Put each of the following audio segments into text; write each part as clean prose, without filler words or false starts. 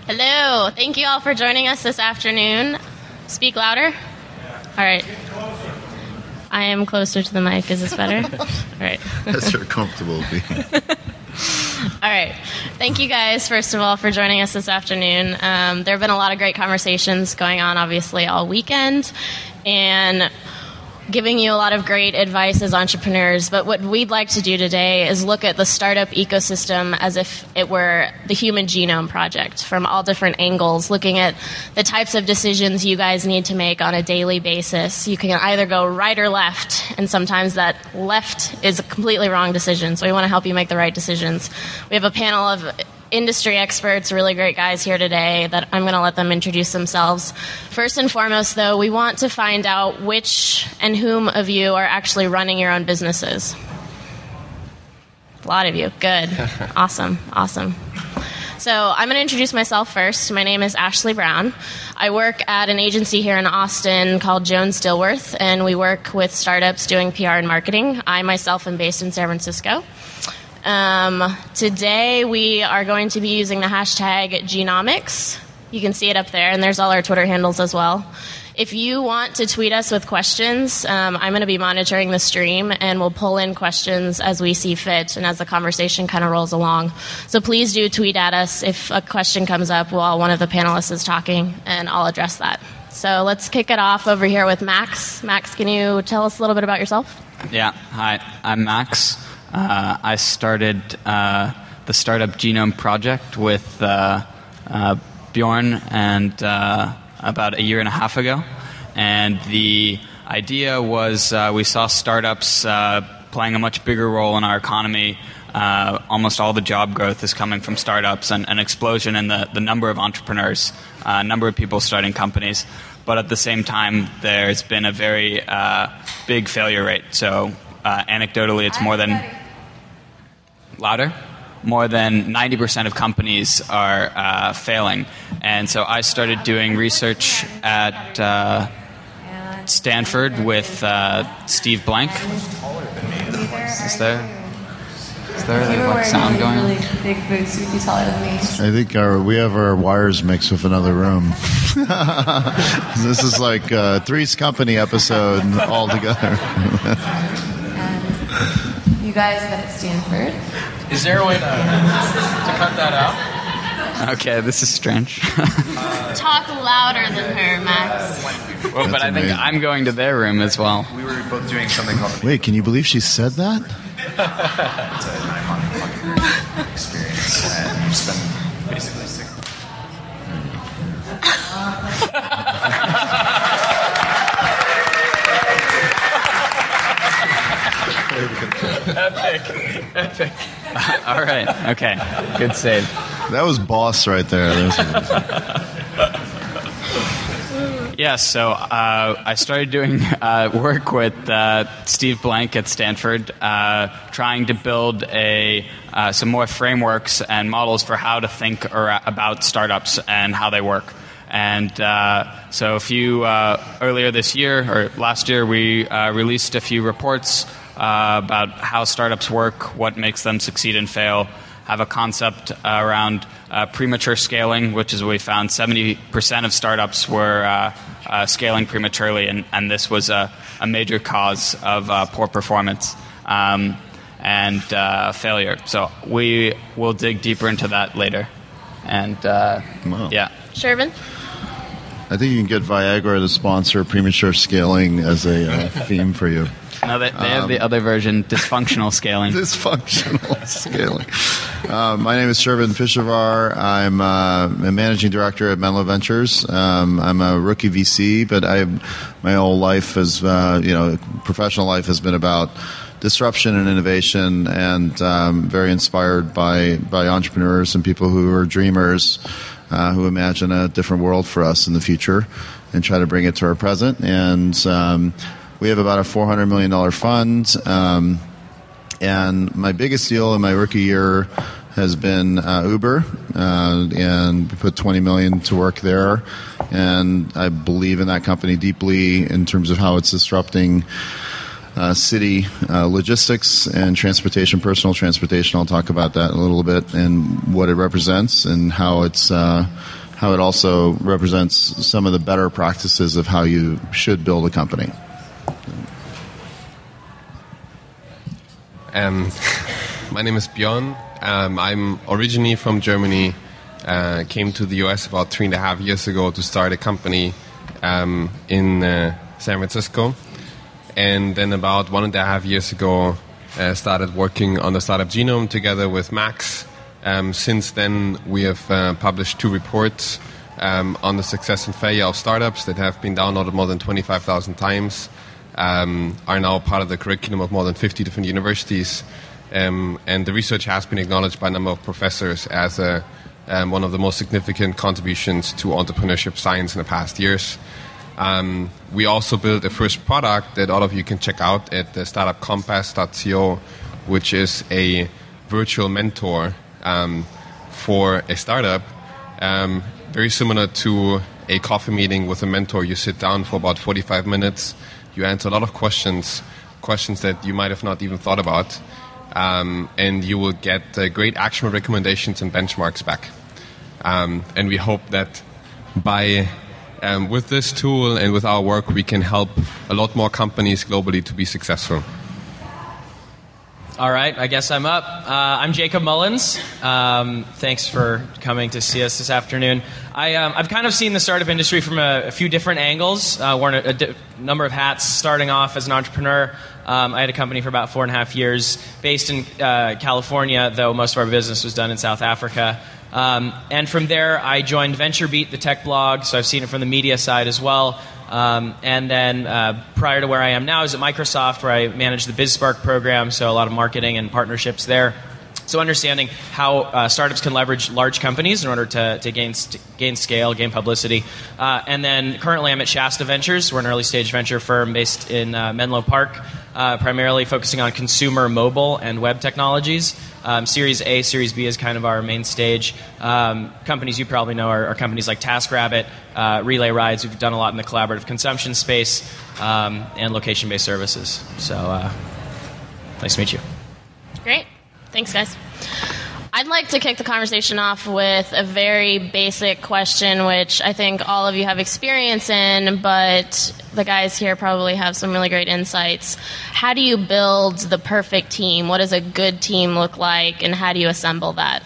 Hello. Thank you all for joining us this afternoon. Speak louder. All right. I am closer to the mic. Is this better? All right. Yes, you're comfortable being. All right. Thank you guys, first of all, for joining us this afternoon. There have been a lot of great conversations going on, obviously, all weekend, and giving you a lot of great advice as entrepreneurs. But what we'd like to do today is look at the startup ecosystem as if it were the Human Genome Project from all different angles, looking at the types of decisions you guys need to make on a daily basis. You can either go right or left, and sometimes that left is a completely wrong decision. So we want to help you make the right decisions. We have a panel of industry experts, really great guys here today that I'm going to let them introduce themselves. First and foremost, though, we want to find out which and whom of you are actually running your own businesses. A lot of you. Good. Awesome. So I'm going to introduce myself first. My name is Ashley Brown. I work at an agency here in Austin called Jones Dilworth, and we work with startups doing PR and marketing. I myself am based in San Francisco. Today we are going to be using the hashtag Genomics. You can see it up there, and there's all our Twitter handles as well. If you want to tweet us with questions, I'm going to be monitoring the stream, and we'll pull in questions as we see fit and as the conversation kind of rolls along. So please do tweet at us if a question comes up while one of the panelists is talking, and I'll address that. So let's kick it off over here with Max. Max, can you tell us a little bit about yourself? Yeah, hi, I'm Max. I started the Startup Genome Project with Bjorn and about a year and a half ago. And the idea was we saw startups playing a much bigger role in our economy. Almost all the job growth is coming from startups, and an explosion in the number of entrepreneurs, number of people starting companies. But at the same time, there's been a very big failure rate. So anecdotally, it's more than... Louder? More than 90% of companies are failing. And so I started doing research at Stanford with Steve Blank. Is there like sound going on? Really big boots. You'd be taller than me. I think we have our wires mixed with another room. This is like Three's Company episode all together. You guys met at Stanford. Is there a way to cut that out? Okay, this is strange. Talk louder than her, Max. Well, but I think I'm going to their room as well. We were both doing something called... Wait, can you believe she said that? It's a 9-month experience, and we've just been basically sick. Epic. All right. Okay. Good save. That was boss right there. Yeah, so I started doing work with Steve Blank at Stanford, trying to build some more frameworks and models for how to think about startups and how they work. And so earlier this year, or last year, we released a few reports about how startups work, what makes them succeed and fail, have a concept around premature scaling, which is what we found 70% of startups were scaling prematurely, and this was a major cause of poor performance and failure. So we will dig deeper into that later. And yeah. Shervin? I think you can get Viagra to sponsor premature scaling as a theme for you. No, they have the other version, dysfunctional scaling. Dysfunctional scaling. My name is Shervin Pishavar. I'm a managing director at Menlo Ventures. I'm a rookie VC, but my whole life professional life has been about disruption and innovation, and very inspired by entrepreneurs and people who are dreamers, who imagine a different world for us in the future and try to bring it to our present. And we have about a $400 million fund, and my biggest deal in my rookie year has been Uber, and we put $20 million to work there, and I believe in that company deeply in terms of how it's disrupting city logistics and transportation, personal transportation. I'll talk about that in a little bit and what it represents and how it's how it also represents some of the better practices of how you should build a company. My name is Björn. I'm originally from Germany. Came to the US about 3.5 years ago to start a company in San Francisco. And then about 1.5 years ago, started working on the startup Genome together with Max. Since then, we have published 2 reports on the success and failure of startups that have been downloaded more than 25,000 times, are now part of the curriculum of more than 50 different universities. And the research has been acknowledged by a number of professors as one of the most significant contributions to entrepreneurship science in the past years. We also built a first product that all of you can check out at startupcompass.co, which is a virtual mentor for a startup, very similar to a coffee meeting with a mentor. You sit down for about 45 minutes, you answer a lot of questions that you might have not even thought about, and you will get great actionable recommendations and benchmarks back. And we hope that by with this tool and with our work, we can help a lot more companies globally to be successful. All right, I guess I'm up. I'm Jacob Mullins. Thanks for coming to see us this afternoon. I've kind of seen the startup industry from a few different angles, worn a number of hats, starting off as an entrepreneur. I had a company for about 4.5 years, based in California, though most of our business was done in South Africa. And from there, I joined VentureBeat, the tech blog, so I've seen it from the media side as well. And then prior to where I am now is at Microsoft, where I manage the BizSpark program, so a lot of marketing and partnerships there. So understanding how startups can leverage large companies in order to gain scale, gain publicity. And then currently I'm at Shasta Ventures. We're an early stage venture firm based in Menlo Park, primarily focusing on consumer mobile and web technologies. Series A, Series B is kind of our main stage. Companies you probably know are companies like TaskRabbit, Relay Rides. We've done a lot in the collaborative consumption space, and location-based services. So nice to meet you. Great. Thanks, guys. I'd like to kick the conversation off with a very basic question, which I think all of you have experience in, but the guys here probably have some really great insights. How do you build the perfect team? What does a good team look like, and how do you assemble that?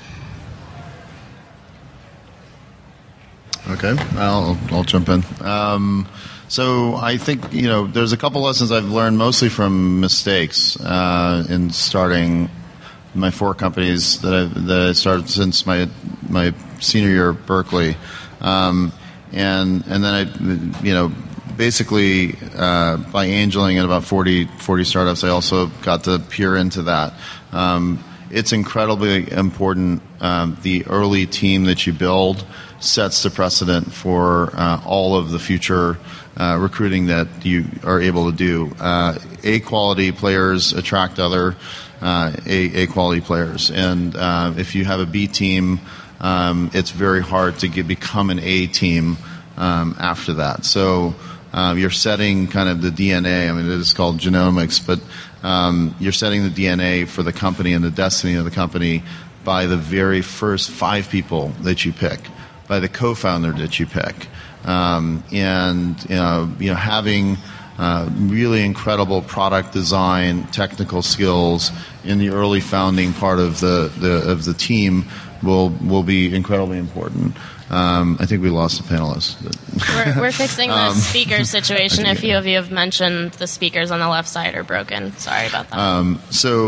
Okay, I'll jump in. So I think, there's a couple lessons I've learned, mostly from mistakes in starting my 4 companies that I started since my senior year at Berkeley, and then I basically by angeling at about 40 startups, I also got to peer into that. It's incredibly important. The early team that you build sets the precedent for all of the future recruiting that you are able to do. A quality players attract other A quality players, and if you have a B team, it's very hard to become an A team after that. So you're setting kind of the DNA. I mean, it is called genomics, but you're setting the DNA for the company and the destiny of the company by the very first 5 people that you pick, by the co-founder that you pick, and having really incredible product design, technical skills in the early founding part of the team will be incredibly important. I think we lost the panelists. We're fixing the speaker situation. A few of you have mentioned the speakers on the left side are broken. Sorry about that.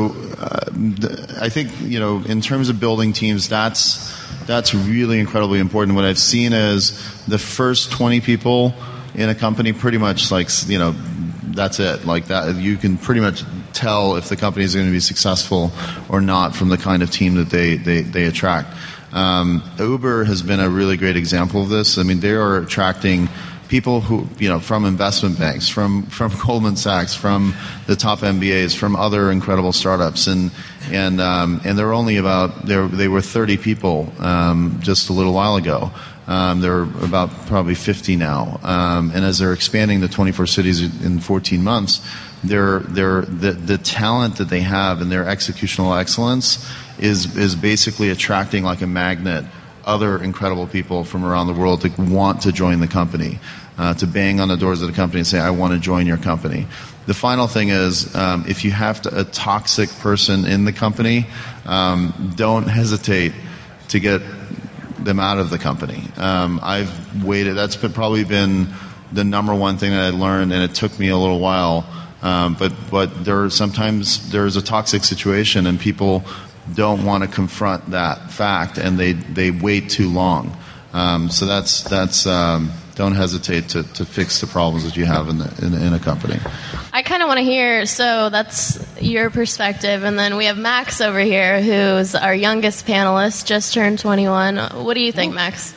I think in terms of building teams, that's really incredibly important. What I've seen is the first 20 people in a company, pretty much that's it. Like that, you can pretty much tell if the company is going to be successful or not from the kind of team that they attract. Uber has been a really great example of this. I mean, they are attracting people who, from investment banks, from Goldman Sachs, from the top MBAs, from other incredible startups, and they're only they were 30 people just a little while ago. They're about probably 50 now, and as they're expanding to 24 cities in 14 months, the talent that they have and their executional excellence is basically attracting like a magnet other incredible people from around the world to want to join the company, to bang on the doors of the company and say, I want to join your company. The final thing is, if you have a toxic person in the company, don't hesitate to get them out of the company. I've waited. That's probably been the number one thing that I learned, and it took me a little while. But sometimes there's a toxic situation, and people don't want to confront that fact, and they wait too long. So that's don't hesitate to fix the problems that you have in a company. I kind of want to hear, so that's your perspective, and then we have Max over here, who's our youngest panelist, just turned 21. What do you think, Max?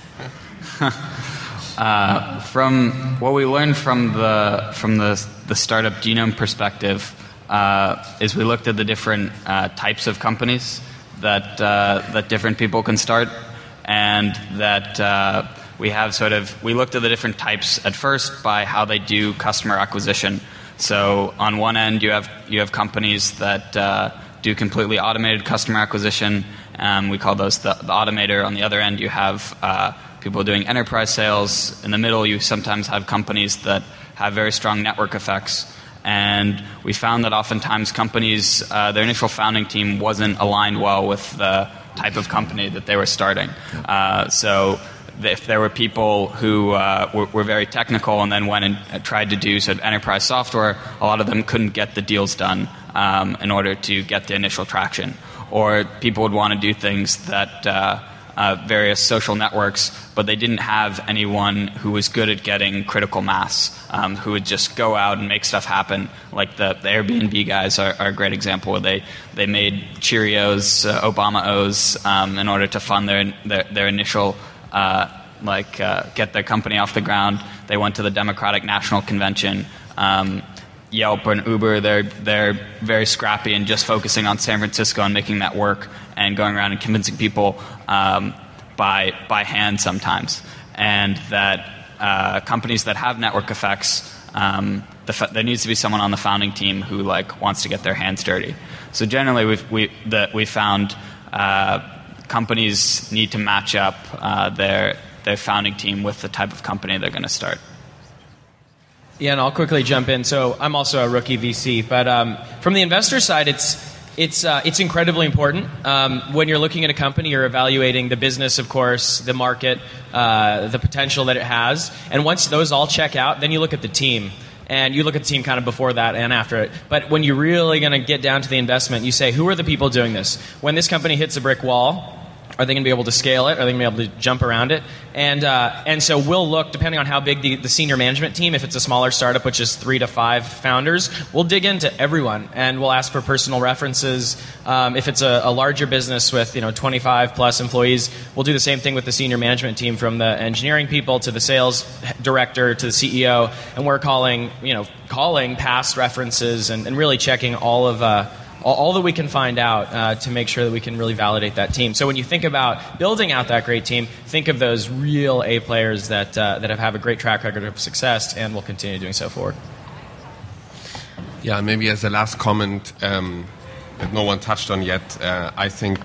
From what we learned from the startup genome perspective, is we looked at the different types of companies that different people can start, and that we looked at the different types at first by how they do customer acquisition. So on one end, you have companies that do completely automated customer acquisition. We call those the automator. On the other end, you have people doing enterprise sales. In the middle, you sometimes have companies that have very strong network effects. And we found that oftentimes companies, their initial founding team wasn't aligned well with the type of company that they were starting. So if there were people who were very technical and then went and tried to do sort of enterprise software, a lot of them couldn't get the deals done in order to get the initial traction. Or people would want to do things that various social networks, but they didn't have anyone who was good at getting critical mass, who would just go out and make stuff happen. Like the Airbnb guys are a great example. They made Cheerios, Obama O's, in order to fund their initial get their company off the ground. They went to the Democratic National Convention. Yelp and Uber, they're very scrappy and just focusing on San Francisco and making that work and going around and convincing people by hand sometimes. And that companies that have network effects, there needs to be someone on the founding team who wants to get their hands dirty. So generally, we found companies need to match up their founding team with the type of company they're going to start. Yeah, and I'll quickly jump in. So I'm also a rookie VC, but from the investor side, it's incredibly important. When you're looking at a company, you're evaluating the business, of course, the market, the potential that it has, and once those all check out, then you look at the team. And you look at the team kind of before that and after it. But when you're really going to get down to the investment, you say, who are the people doing this? When this company hits a brick wall, are they going to be able to scale it? Are they going to be able to jump around it? And so we'll look, depending on how big the senior management team, if it's a smaller startup, which is 3 to 5 founders, we'll dig into everyone and we'll ask for personal references. If it's a larger business with 25 plus employees, we'll do the same thing with the senior management team, from the engineering people to the sales director to the CEO, and we're calling past references and really checking all that we can find out to make sure that we can really validate that team. So when you think about building out that great team, think of those real A players that have a great track record of success and will continue doing so forward. Yeah, maybe as a last comment that no one touched on yet, I think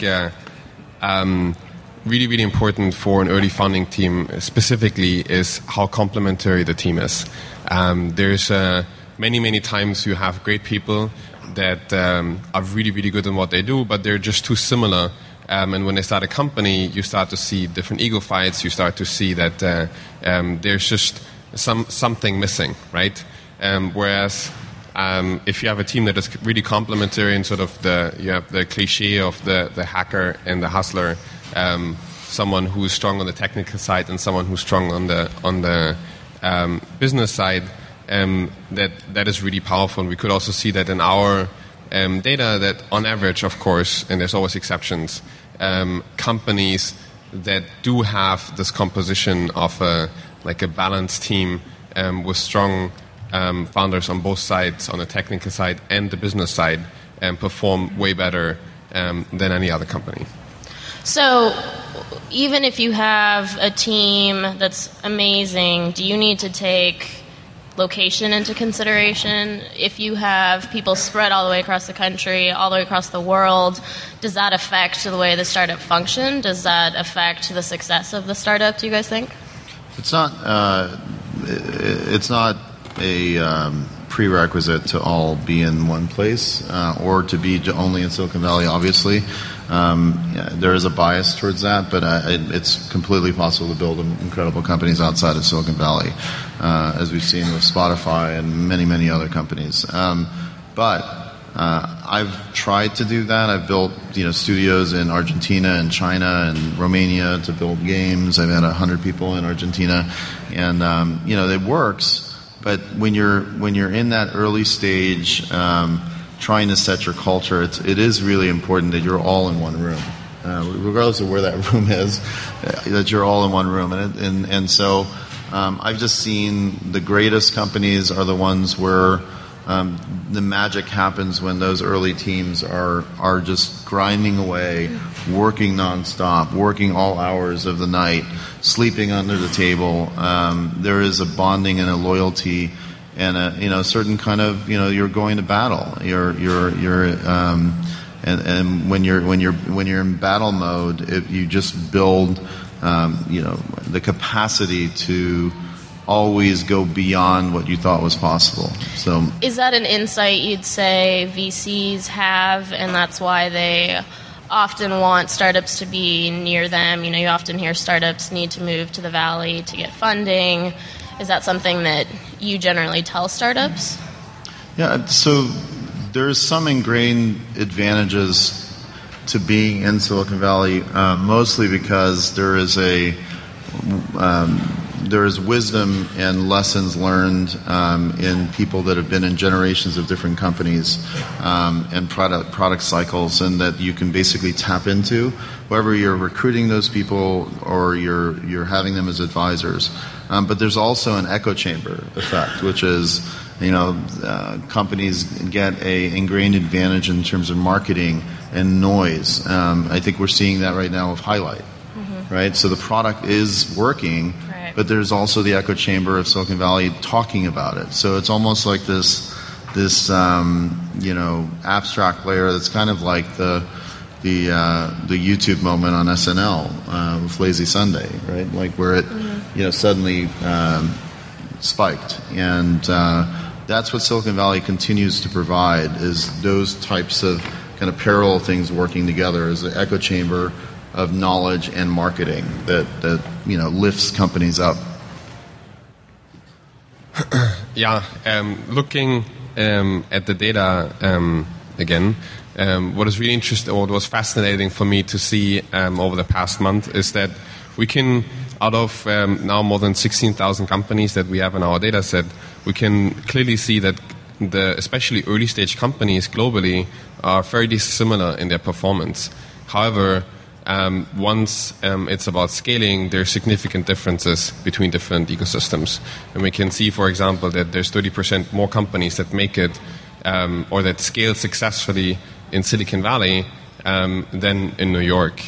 really, really important for an early founding team specifically is how complementary the team is. There's many, many times you have great people that are really, really good in what they do, but they're just too similar. And when they start a company, you start to see different ego fights. You start to see that there's just something missing, right? Whereas if you have a team that is really complementary and sort of you have the cliche of the hacker and the hustler, someone who's strong on the technical side and someone who's strong on the business side, that is really powerful. And we could also see that in our data that on average, of course, and there's always exceptions, companies that do have this composition of a balanced team with strong founders on both sides, on the technical side and the business side, perform way better than any other company. So even if you have a team that's amazing, do you need to take location into consideration? If you have people spread all the way across the country, all the way across the world, does that affect the way the startup function? Does that affect the success of the startup, do you guys think? It's not a prerequisite to all be in one place or to be only in Silicon Valley, obviously. There is a bias towards that, but it's completely possible to build incredible companies outside of Silicon Valley, as we've seen with Spotify and many, many other companies. But I've tried to do that. I've built studios in Argentina and China and Romania to build games. I've had 100 people in Argentina, and it works. But when you're in that early stage, trying to set your culture, it is really important that you're all in one room, regardless of where that room is. That you're all in one room, and so I've just seen the greatest companies are the ones where the magic happens when those early teams are just grinding away, working nonstop, working all hours of the night, sleeping under the table. There is a bonding and a loyalty and a certain kind of you're going to battle. And when you're in battle mode, you just build the capacity to always go beyond what you thought was possible. So, is that an insight you'd say VCs have, and that's why they often want startups to be near them? You often hear startups need to move to the Valley to get funding. Is that something that you generally tell startups? Yeah, so there's some ingrained advantages to being in Silicon Valley, mostly because there is wisdom and lessons learned in people that have been in generations of different companies and product cycles, and that you can basically tap into, whether you're recruiting those people or you're having them as advisors. But there's also an echo chamber effect, which is companies get a ingrained advantage in terms of marketing and noise. I think we're seeing that right now with Highlight, right? So the product is working. But there's also the echo chamber of Silicon Valley talking about it. So it's almost like this abstract layer that's kind of like the YouTube moment on SNL with Lazy Sunday, right? Like where it suddenly spiked, and that's what Silicon Valley continues to provide, is those types of kind of parallel things working together as an echo chamber of knowledge and marketing that lifts companies up. Yeah, looking at the data again, what is really interesting, or what was fascinating for me to see over the past month, is that we can, out of now more than 16,000 companies that we have in our data set, we can clearly see that especially early stage companies globally are very dissimilar in their performance. However, once it's about scaling, there are significant differences between different ecosystems. And we can see, for example, that there's 30% more companies that make it or that scale successfully in Silicon Valley than in New York.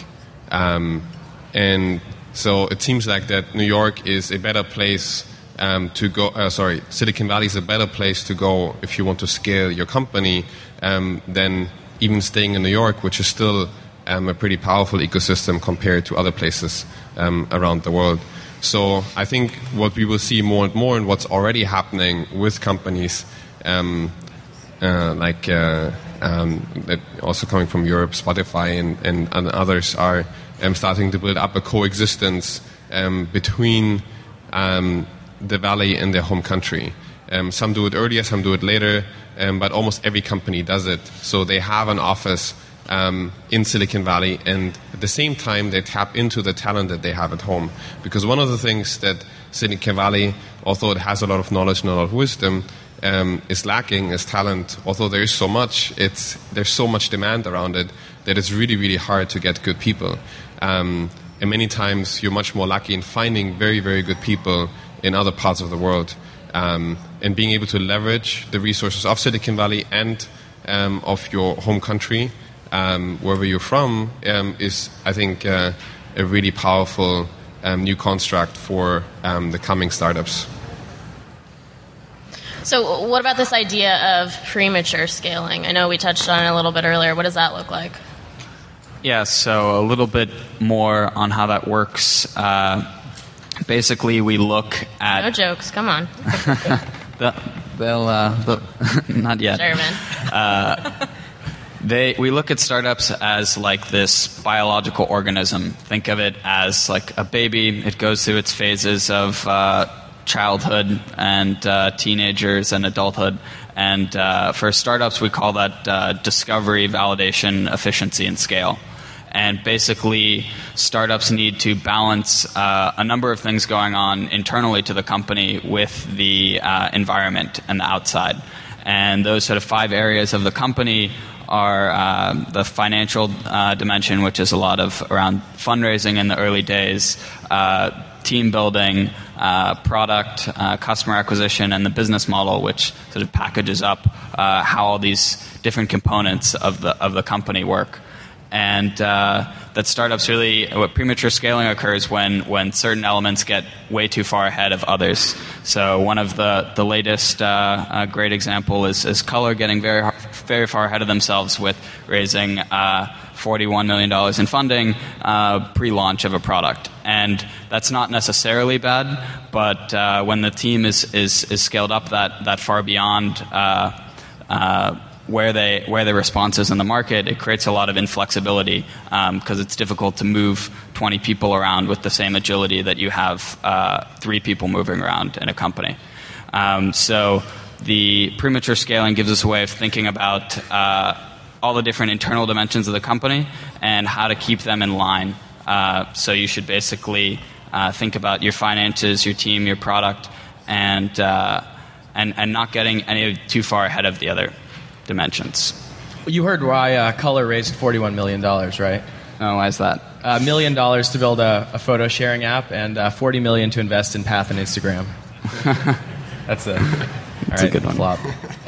And so it seems like that New York is a better place to go. Silicon Valley is a better place to go if you want to scale your company than even staying in New York, which is still a pretty powerful ecosystem compared to other places around the world. So I think what we will see more and more, and what's already happening with companies that also coming from Europe, Spotify and others, are starting to build up a coexistence between the Valley and their home country. Some do it earlier, some do it later, but almost every company does it. So they have an office in Silicon Valley, and at the same time they tap into the talent that they have at home. Because one of the things that Silicon Valley, although it has a lot of knowledge and a lot of wisdom, is lacking is talent. Although there is so much, there's so much demand around it that it's really, really hard to get good people. And many times you're much more lucky in finding very, very good people in other parts of the world, and being able to leverage the resources of Silicon Valley and of your home country, wherever you're from, is, I think, a really powerful new construct for the coming startups. So what about this idea of premature scaling? I know we touched on it a little bit earlier. What does that look like? Yeah, so a little bit more on how that works. Basically, we look at... No jokes, come on. They'll not yet. Sherman. We look at startups as like this biological organism. Think of it as like a baby. It goes through its phases of childhood and teenagers and adulthood. And for startups, we call that discovery, validation, efficiency, and scale. And basically, startups need to balance a number of things going on internally to the company with the environment and the outside. And those sort of 5 areas of the company are the financial dimension, which is a lot of around fundraising in the early days, team building, product, customer acquisition, and the business model, which sort of packages up how all these different components of the company work. And that startups really, what premature scaling occurs when certain elements get way too far ahead of others. So one of the latest great example is Color getting very far ahead of themselves with raising $41 million in funding pre-launch of a product. And that's not necessarily bad, but when the team is scaled up that far beyond where the response is in the market, it creates a lot of inflexibility because it's difficult to move 20 people around with the same agility that you have 3 people moving around in a company. So the premature scaling gives us a way of thinking about all the different internal dimensions of the company and how to keep them in line. So you should basically think about your finances, your team, your product, and not getting any too far ahead of the other dimensions. You heard why Color raised $41 million, right? Oh, why is that? $1 million to build a photo sharing app and $40 million to invest in Path and Instagram. That's a good one. Flop.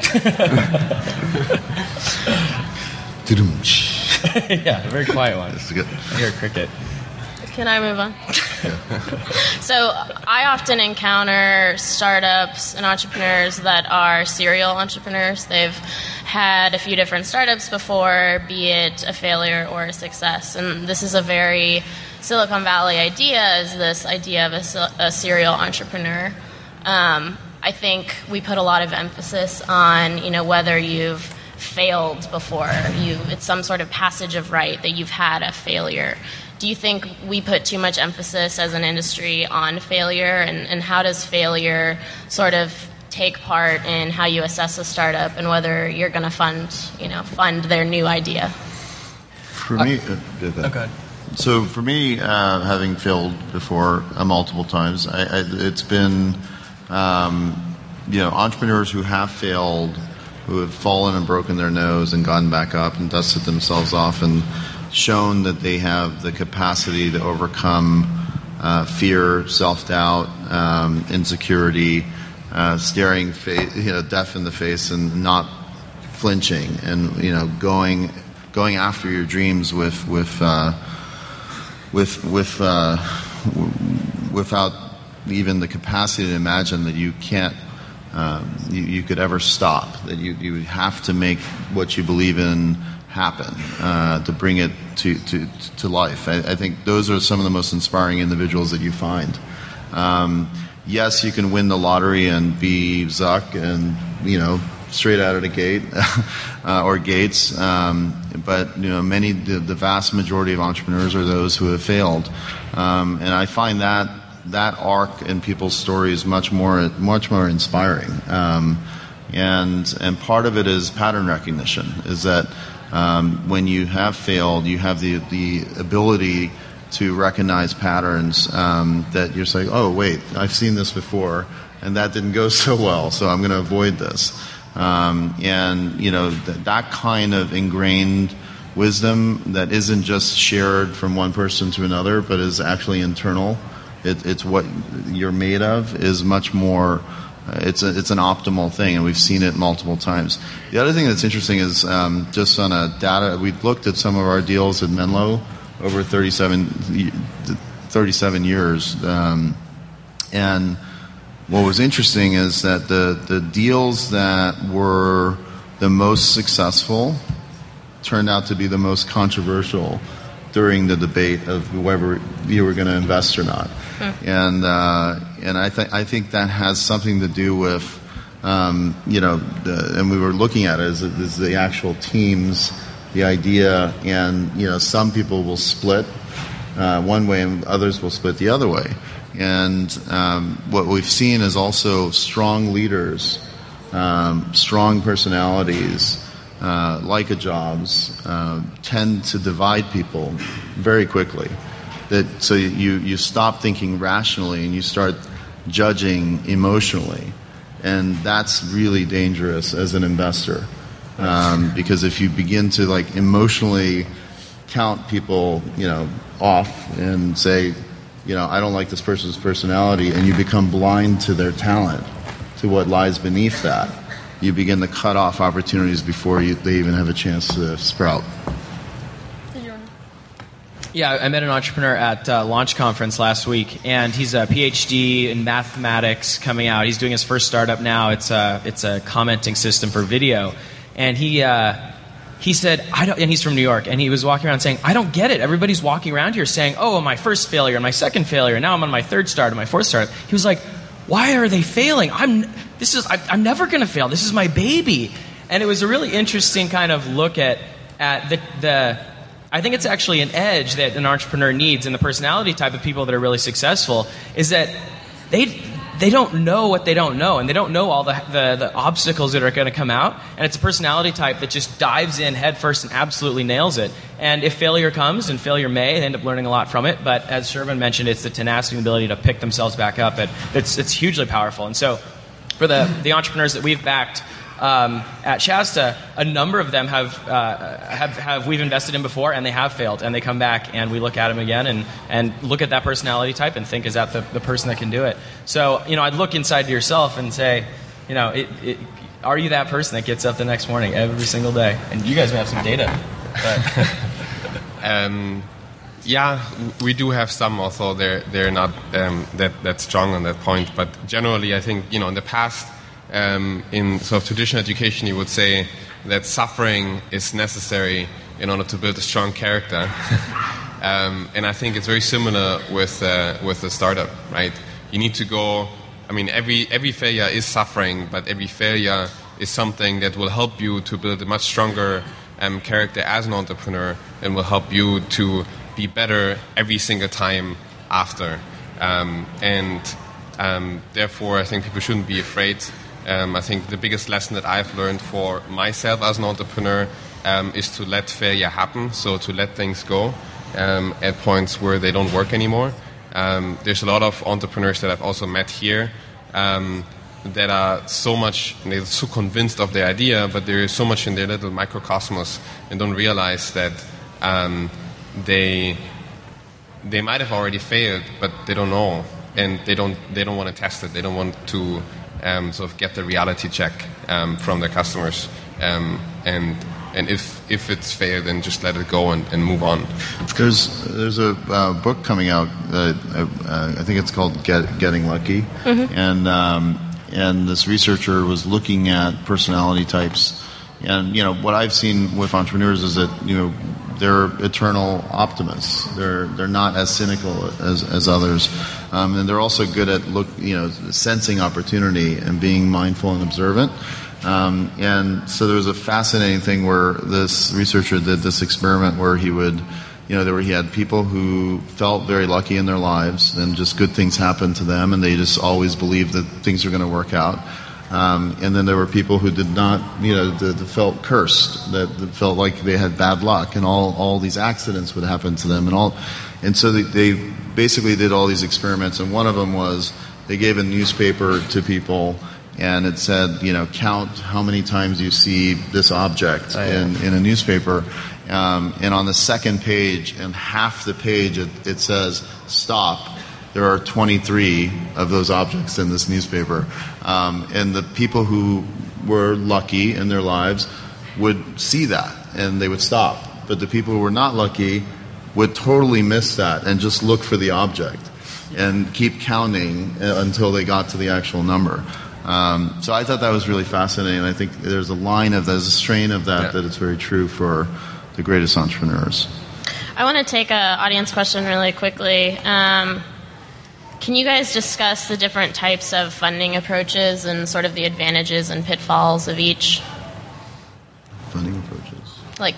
Yeah, a very quiet one. That's good. I hear a cricket. Can I move on? So I often encounter startups and entrepreneurs that are serial entrepreneurs. They've had a few different startups before, be it a failure or a success. And this is a very Silicon Valley idea, is this idea of a serial entrepreneur. I think we put a lot of emphasis on, whether you've failed before. It's some sort of passage of right that you've had a failure. Do you think we put too much emphasis as an industry on failure, and how does failure sort of take part in how you assess a startup and whether you're going to fund their new idea? For me, Okay. So for me, having failed before multiple times, it's been entrepreneurs who have failed, who have fallen and broken their nose and gotten back up and dusted themselves off and shown that they have the capacity to overcome fear, self-doubt, insecurity, staring death in the face and not flinching, and going after your dreams without even the capacity to imagine that you can't you could ever stop, that you would have to make what you believe in happen to bring it to life. I think those are some of the most inspiring individuals that you find. Yes, you can win the lottery and be Zuck and straight out of the gate or Gates, but the vast majority of entrepreneurs are those who have failed, and I find that arc in people's stories much more inspiring. And part of it is pattern recognition. Is that when you have failed, you have the ability to recognize patterns that you're saying, oh wait, I've seen this before, and that didn't go so well, so I'm going to avoid this. That kind of ingrained wisdom that isn't just shared from one person to another, but is actually internal. It's what you're made of is much more. It's an optimal thing, and we've seen it multiple times. The other thing that's interesting is just on a data. We looked at some of our deals at Menlo over 37 years, and what was interesting is that the deals that were the most successful turned out to be the most controversial during the debate of whether you were going to invest or not. And I think that has something to do with and we were looking at it as the actual teams, the idea, and some people will split one way and others will split the other way. And what we've seen is also strong leaders, strong personalities, like a Jobs, tend to divide people very quickly. So you stop thinking rationally and you start judging emotionally. And that's really dangerous as an investor, because if you begin to emotionally count people, off and say, I don't like this person's personality, and you become blind to their talent, to what lies beneath that, you begin to cut off opportunities before they even have a chance to sprout. Yeah, I met an entrepreneur at Launch Conference last week, and he's a PhD in mathematics coming out. He's doing his first startup now. It's a commenting system for video, and he said, and he's from New York, and he was walking around saying, I don't get it. Everybody's walking around here saying, oh, my first failure and my second failure, and now I'm on my third startup, my fourth startup. He was like, why are they failing? I'm never going to fail. This is my baby. And it was a really interesting kind of look at the I think it's actually an edge that an entrepreneur needs in the personality type of people that are really successful, is that they don't know what they don't know, and they don't know all the obstacles that are going to come out, and it's a personality type that just dives in head first and absolutely nails it. And if failure comes, and failure may, they end up learning a lot from it, but as Shervin mentioned, it's the tenacity and ability to pick themselves back up. It's hugely powerful. And so for the entrepreneurs that we've backed at Shasta, a number of them have we've invested in before, and they have failed, and they come back, and we look at them again and look at that personality type and think, is that the person that can do it? So, I'd look inside to yourself and say, are you that person that gets up the next morning every single day? And you guys may have some data. Yeah, we do have some, although they're not that strong on that point. But generally, I think, in the past, in sort of traditional education, you would say that suffering is necessary in order to build a strong character. And I think it's very similar with a startup, right? You need to go. I mean, every failure is suffering, but every failure is something that will help you to build a much stronger character as an entrepreneur, and will help you to be better every single time after. Therefore, I think people shouldn't be afraid. I think the biggest lesson that I've learned for myself as an entrepreneur is to let failure happen, so to let things go at points where they don't work anymore. There's a lot of entrepreneurs that I've also met here that are they're so convinced of their idea, but they're so much in their little microcosmos and don't realize that they might have already failed, but they don't know, and they don't want to test it. They don't want to sort of get the reality check from their customers, and if it's failed, then just let it go and move on. There's a book coming out. I think it's called Getting Lucky, and this researcher was looking at personality types, and what I've seen with entrepreneurs is that they're eternal optimists. They're not as cynical as others, and they're also good at sensing opportunity and being mindful and observant. And so there was a fascinating thing where this researcher did this experiment where he would, he had people who felt very lucky in their lives and just good things happened to them, and they just always believed that things are going to work out. And then there were people who did not, that felt cursed, that felt like they had bad luck, and all these accidents would happen to them, and so they basically did all these experiments. And one of them was they gave a newspaper to people, and it said, count how many times you see this object in a newspaper. And on the second page and half the page, it says stop. There are 23 of those objects in this newspaper. And the people who were lucky in their lives would see that, and they would stop. But the people who were not lucky would totally miss that and just look for the object. and keep counting until they got to the actual number. So I thought that was really fascinating. I think there's a strain of that it's very true for the greatest entrepreneurs. I want to take an audience question really quickly. Can you guys discuss the different types of funding approaches and sort of the advantages and pitfalls of each? Funding approaches? Like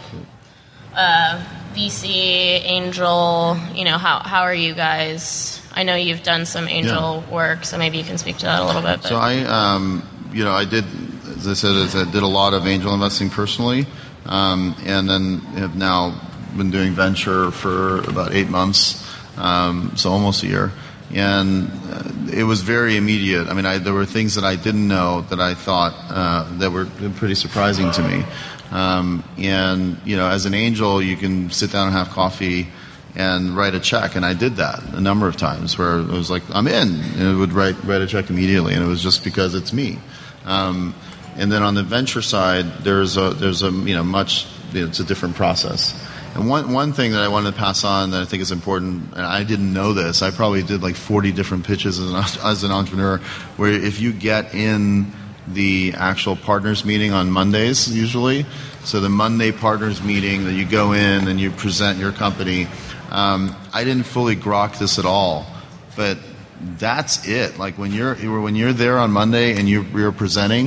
VC, angel, how are you guys? I know you've done some angel work, so maybe you can speak to that a little bit. But. So I did, as I said, I did a lot of angel investing personally, and then have now been doing venture for about 8 months, so almost a year. And it was very immediate. I mean, there were things that I didn't know that I thought that were pretty surprising to me. And, as an angel, you can sit down and have coffee and write a check. And I did that a number of times where it was like, I'm in. And it would write a check immediately. And it was just because it's me. And then on the venture side, there's a much, it's a different process. And one thing that I wanted to pass on that I think is important, and I didn't know this, I probably did like 40 different pitches as an entrepreneur, where if you get in the actual partners meeting on Mondays usually, so the Monday partners meeting that you go in and you present your company, I didn't fully grok this at all, but that's it. Like when you're there on Monday and you're presenting,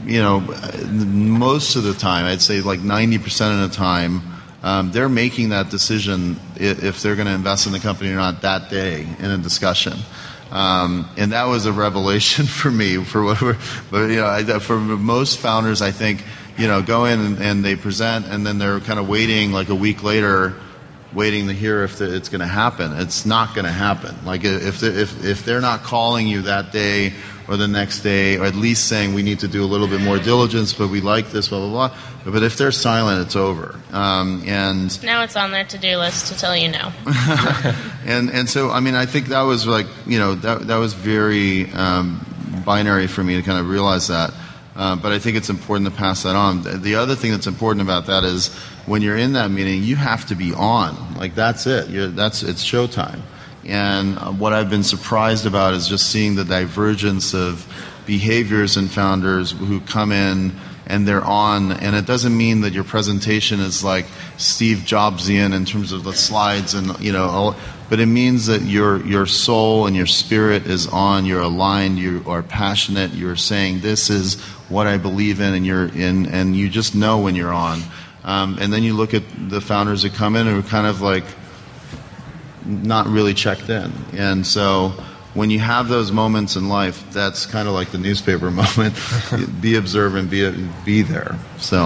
most of the time, I'd say like 90% of the time, they're making that decision if they're going to invest in the company or not that day in a discussion. And that was a revelation for me. For most founders, I think, go in and they present, and then they're kind of waiting like a week later, waiting to hear if it's going to happen. It's not going to happen. Like if they're not calling you that day or the next day, or at least saying we need to do a little bit more diligence, but we like this, blah, blah, blah. But if they're silent, it's over. And now it's on their to-do list to tell you no. and so, I mean, I think that was like, that was very binary for me to kind of realize that. But I think it's important to pass that on. The other thing that's important about that is when you're in that meeting, you have to be on. Like, that's it. It's showtime. And what I've been surprised about is just seeing the divergence of behaviors in founders who come in and they're on. And it doesn't mean that your presentation is like Steve Jobsian in terms of the slides and, but it means that your soul and your spirit is on. You're aligned. You are passionate. You're saying, this is what I believe in, and you just know when you're on. And then you look at the founders that come in and are kind of like not really checked in. And so when you have those moments in life, that's kind of like the newspaper moment. Be observant, be there. So,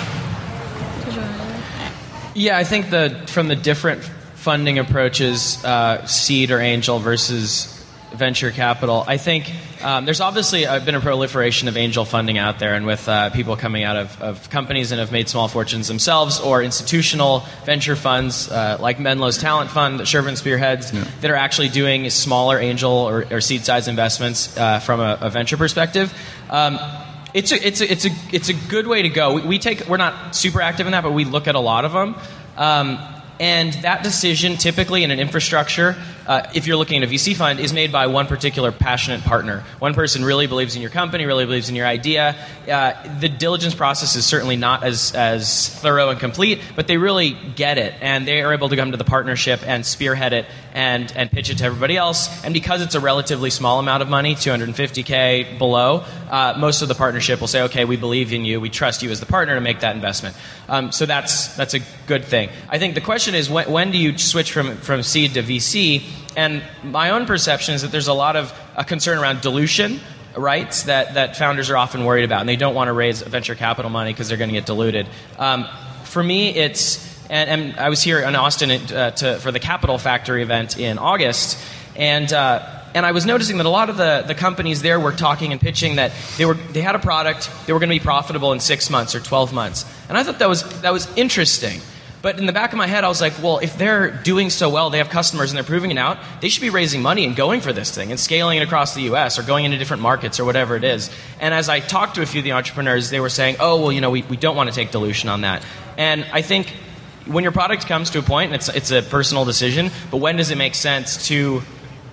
yeah, I think from the different funding approaches, seed or angel versus venture capital, I think there's obviously been a proliferation of angel funding out there, and with people coming out of companies and have made small fortunes themselves, or institutional venture funds like Menlo's Talent Fund that Shervin spearheads, that are actually doing smaller angel or seed size investments from a venture perspective. It's a good way to go. We're not super active in that, but we look at a lot of them. And that decision, typically in an infrastructure, if you're looking at a VC fund, is made by one particular passionate partner. One person really believes in your company, really believes in your idea. The diligence process is certainly not as thorough and complete, but they really get it, and they are able to come to the partnership and spearhead it and pitch it to everybody else. And because it's a relatively small amount of money, $250K below, most of the partnership will say, okay, we believe in you, we trust you as the partner to make that investment. So that's a good thing. I think the question is, when do you switch from seed to VC? And my own perception is that there's a lot of concern around dilution, right, that founders are often worried about, and they don't want to raise venture capital money because they're going to get diluted. For me, and I was here in Austin for the Capital Factory event in August, and I was noticing that a lot of the companies there were talking and pitching that they had a product, they were going to be profitable in 6 months or 12 months. And I thought that was interesting. But in the back of my head, I was like, well, if they're doing so well, they have customers and they're proving it out, they should be raising money and going for this thing and scaling it across the U.S. or going into different markets or whatever it is. And as I talked to a few of the entrepreneurs, they were saying, oh, well, we don't want to take dilution on that. And I think when your product comes to a point, and it's a personal decision, but when does it make sense to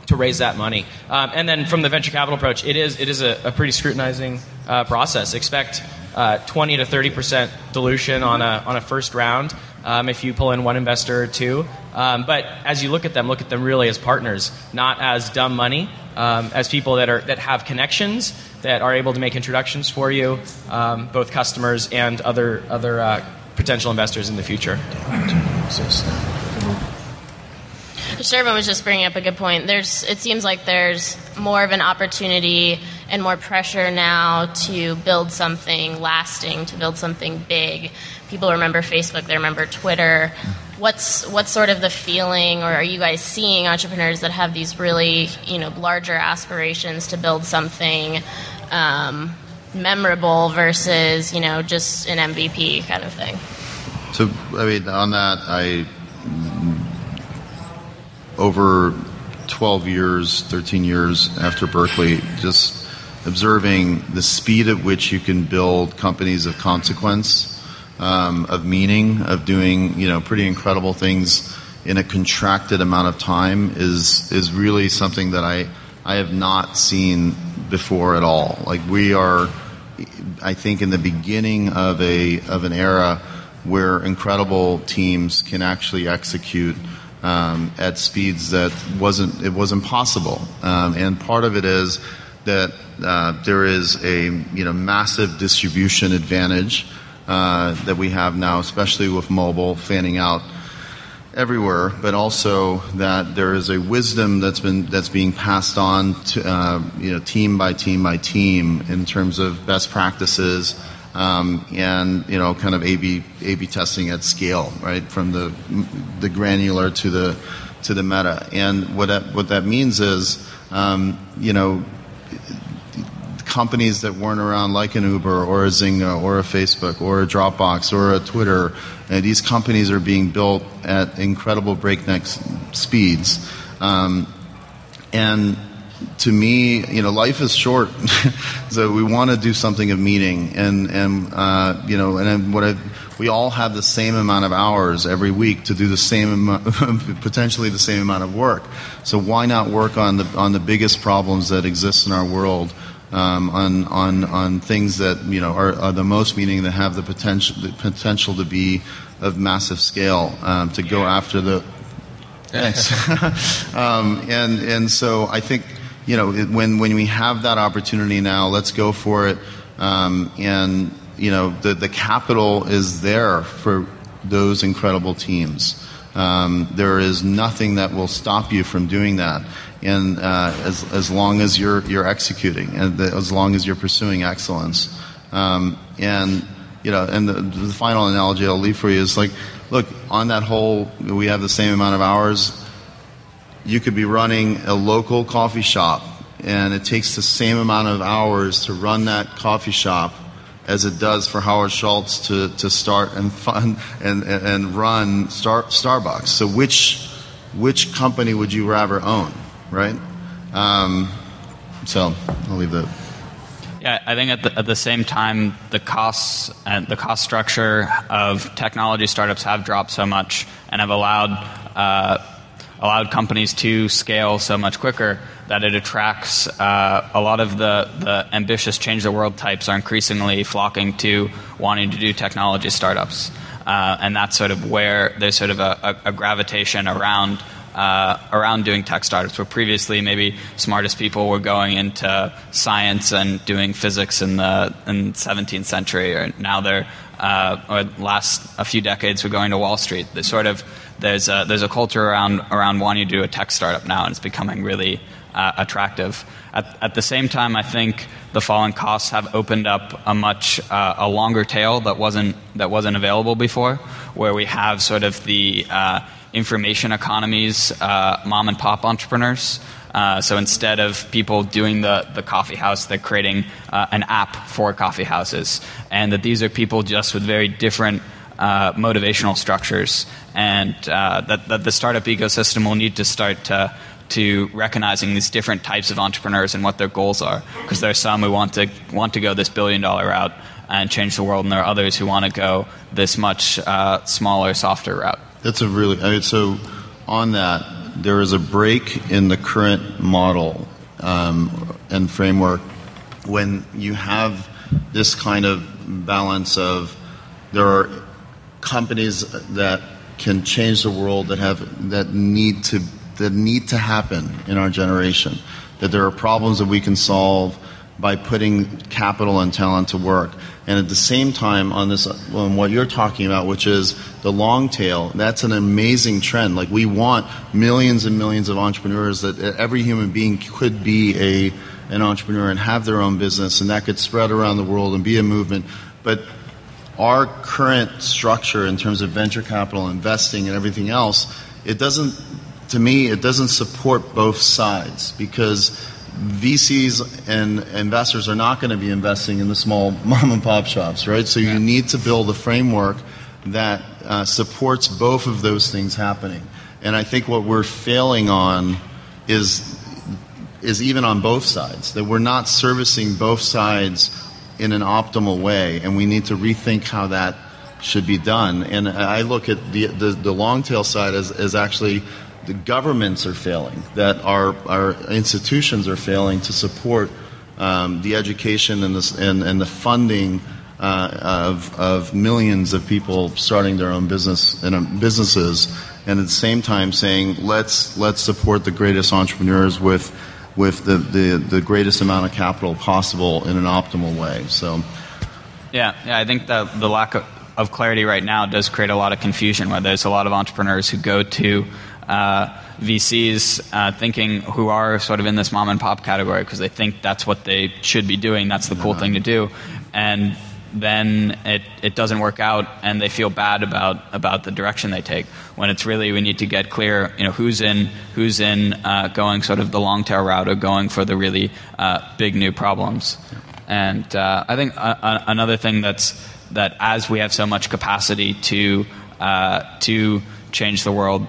to raise that money. And then from the venture capital approach, it is a pretty scrutinizing process. Expect 20 to 30% dilution on a first round if you pull in one investor or two. But as you look at them really as partners, not as dumb money, as people that have connections, that are able to make introductions for you, both customers and other potential investors in the future. Shervin was just bringing up a good point. It seems like there's more of an opportunity and more pressure now to build something lasting, to build something big. People remember Facebook, they remember Twitter. What's sort of the feeling, or are you guys seeing entrepreneurs that have these really, larger aspirations to build something memorable versus, just an MVP kind of thing? So, on that, over 12 years, 13 years after Berkeley, just observing the speed at which you can build companies of consequence, of meaning, of doing, pretty incredible things in a contracted amount of time is really something that I have not seen before at all. Like, we are, I think, in the beginning of an era where incredible teams can actually execute at speeds that wasn't possible, and part of it is that there is a massive distribution advantage that we have now, especially with mobile fanning out everywhere, but also that there is a wisdom that's being passed on to team by team by team in terms of best practices. And kind of A/B testing at scale, right, from the granular to the meta. And what that means is, companies that weren't around, like an Uber or a Zynga or a Facebook or a Dropbox or a Twitter, these companies are being built at incredible breakneck speeds, and to me, life is short, so we want to do something of meaning, we all have the same amount of hours every week to do the same potentially the same amount of work. So why not work on the biggest problems that exist in our world, on things that are the most meaning, that have the potential to be of massive scale, to go after the. Thanks. And so I think. When we have that opportunity now, let's go for it. The capital is there for those incredible teams. There is nothing that will stop you from doing that, and as long as you're executing, and as long as you're pursuing excellence. And the final analogy I'll leave for you is, like, look, on that whole, we have the same amount of hours. You could be running a local coffee shop, and it takes the same amount of hours to run that coffee shop as it does for Howard Schultz to start and fund and run Starbucks. So which company would you rather own, right? So I'll leave that. Yeah, I think at the same time, the costs and the cost structure of technology startups have dropped so much and have allowed companies to scale so much quicker that it attracts a lot of the ambitious change the world types are increasingly flocking to wanting to do technology startups, and that's sort of where there's sort of a gravitation around doing tech startups, where previously maybe smartest people were going into science and doing physics in the 17th century, or now they're or last a few decades we're going to Wall Street. There's a culture around wanting to do a tech startup now, and it's becoming really attractive. At the same time, I think the falling costs have opened up a longer tail that wasn't available before, where we have sort of the information economies, mom and pop entrepreneurs. So instead of people doing the coffee house, they're creating an app for coffee houses, and that these are people just with very different motivational structures, and that the startup ecosystem will need to start to recognizing these different types of entrepreneurs and what their goals are, because there are some who want to go this $1 billion route and change the world, and there are others who want to go this much smaller, softer route. That's so on that, there is a break in the current model and framework when you have this kind of balance of there are companies that can change the world that need to happen in our generation, that there are problems that we can solve by putting capital and talent to work. And at the same time, on what you're talking about, which is the long tail, that's an amazing trend. Like, we want millions and millions of entrepreneurs, that every human being could be an entrepreneur and have their own business, and that could spread around the world and be a movement. But our current structure in terms of venture capital, investing, and everything else, it doesn't support both sides, because VCs and investors are not going to be investing in the small mom and pop shops, right? So you need to build a framework that supports both of those things happening. And I think what we're failing on is even on both sides, that we're not servicing both sides in an optimal way, and we need to rethink how that should be done. And I look at the long tail side as actually the governments are failing, that our institutions are failing to support the education and the funding of millions of people starting their own businesses, and at the same time saying let's support the greatest entrepreneurs with the greatest amount of capital possible in an optimal way. So, yeah, I think that the lack of clarity right now does create a lot of confusion, where there's a lot of entrepreneurs who go to VCs thinking, who are sort of in this mom and pop category because they think that's what they should be doing, that's the cool thing to do, and then it doesn't work out, and they feel bad about the direction they take, when it's really, we need to get clear, who's in going sort of the long tail route, or going for the really big new problems. And I think another thing that as we have so much capacity to change the world,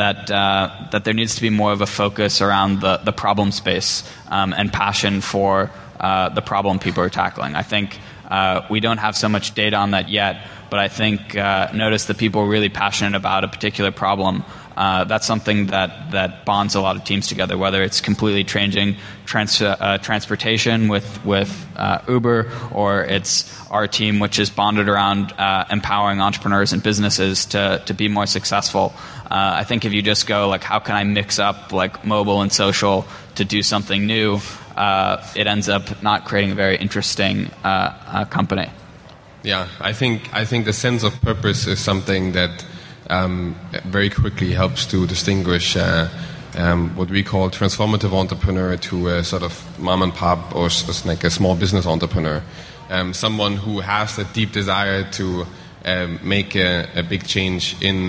that there needs to be more of a focus around the problem space and passion for the problem people are tackling. I think we don't have so much data on that yet, but I think notice that people are really passionate about a particular problem. That's something that bonds a lot of teams together, whether it's completely changing transportation with Uber, or it's our team, which is bonded around empowering entrepreneurs and businesses to be more successful. I think if you just go, like, how can I mix up like mobile and social to do something new, it ends up not creating a very interesting company. Yeah, I think the sense of purpose is something that very quickly helps to distinguish what we call transformative entrepreneur to a sort of mom and pop or like a small business entrepreneur. Someone who has a deep desire to make a big change in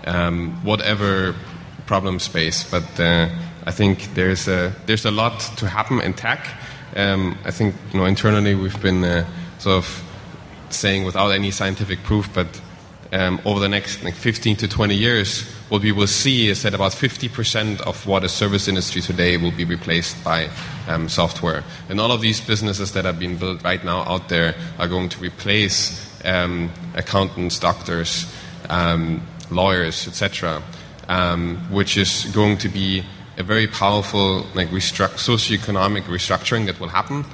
whatever problem space. But I think there's a lot to happen in tech. I think internally we've been sort of saying, without any scientific proof, but over the next 15 to 20 years, what we will see is that about 50% of what a service industry today will be replaced by software. And all of these businesses that are being built right now out there are going to replace accountants, doctors, lawyers, etc., which is going to be a very powerful socioeconomic restructuring that will happen.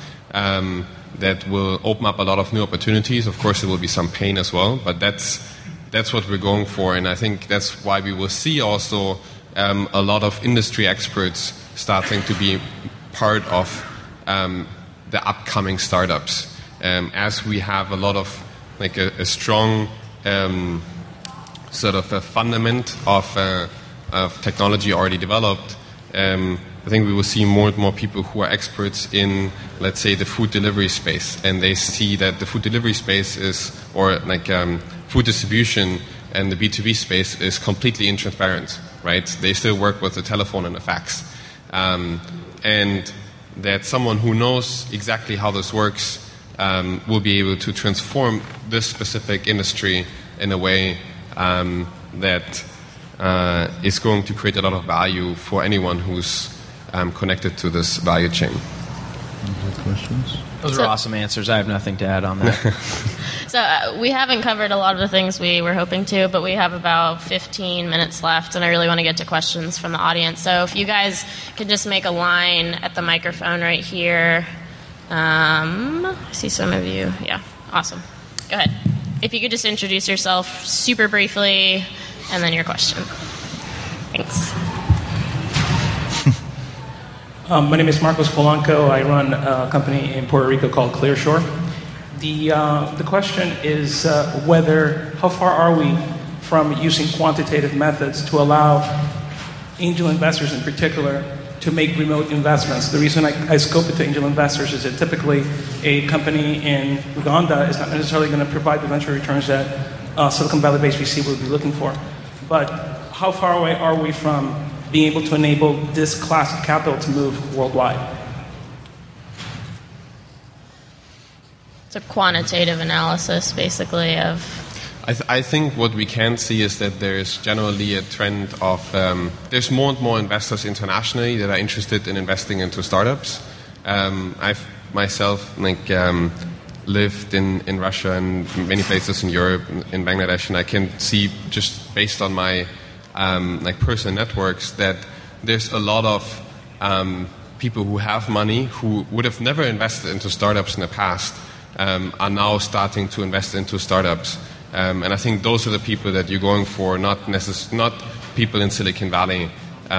That will open up a lot of new opportunities. Of course, there will be some pain as well, but that's what we're going for, and I think that's why we will see also a lot of industry experts starting to be part of the upcoming startups, as we have a lot of a strong sort of a fundament of technology already developed. I think we will see more and more people who are experts in, let's say, the food delivery space, and they see that the food delivery space is, or food distribution and the B2B space is completely intransparent, right? They still work with a telephone and a fax. And that someone who knows exactly how this works will be able to transform this specific industry in a way that is going to create a lot of value for anyone who's connected to this value chain. Questions? Those are awesome answers. I have nothing to add on that. So we haven't covered a lot of the things we were hoping to, but we have about 15 minutes left, and I really want to get to questions from the audience. So if you guys could just make a line at the microphone right here. I see some of you. Yeah, awesome. Go ahead. If you could just introduce yourself super briefly, and then your question. Thanks. My name is Marcos Polanco. I run a company in Puerto Rico called ClearShore. The question is how far are we from using quantitative methods to allow angel investors in particular to make remote investments. The reason I scope it to angel investors is that typically a company in Uganda is not necessarily going to provide the venture returns that Silicon Valley-based VC would be looking for. But how far away are we from being able to enable this class of capital to move worldwide? It's a quantitative analysis, basically, of... I think what we can see is that there is generally a trend of... there's more and more investors internationally that are interested in investing into startups. I've myself lived in Russia and many places in Europe, in Bangladesh, and I can see just based on my personal networks that there's a lot of people who have money who would have never invested into startups in the past are now starting to invest into startups. And I think those are the people that you're going for, not people in Silicon Valley